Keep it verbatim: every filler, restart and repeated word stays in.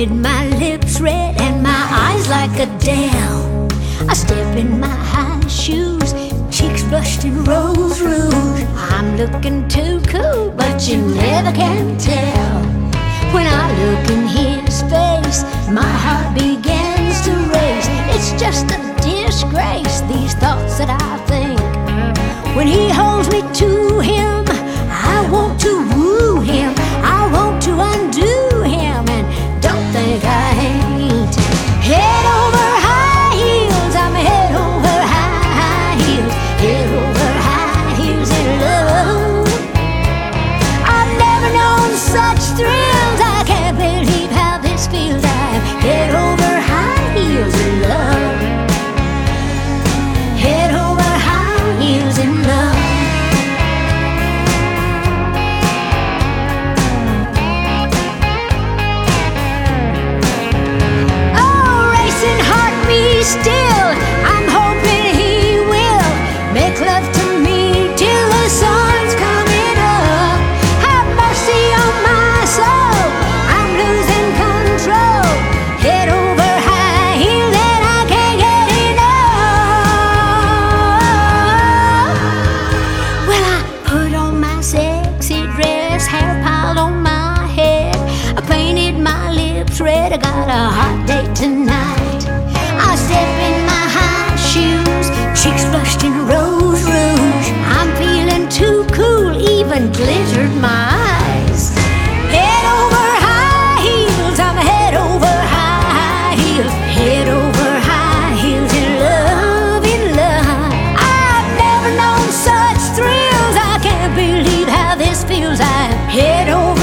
painted my lips red and my eyes like Adele. I step in my high shoes, cheeks flushed in rose rouge. I'm looking too cool, but you never can tell. When I look in his face, my heart begins to race. It's just a disgrace, these thoughts that I think. When he holds me to him, I want to woo him, I want to undo him, and don't think I ain't. Head over high heels, I'm head over high heels, head over high heels in love. I've never known such thrills, I can't believe how this feels. I'm head over high heels in love, head over high heels in love. Still, I'm hoping he will make love to me till the sun's coming up. Have mercy on my soul, I'm losing control. Head over high heels and I can't get enough. Well, I put on my sexy dress, hair piled on my head, I painted my lips red, I got a hot date tonight. I step in my high shoes, cheeks flushed in rose rouge. I'm feeling too cool, even glittered my eyes. Head over high heels, I'm head over high heels, head over high heels in love, in love. I've never known such thrills, I can't believe how this feels. I'm head over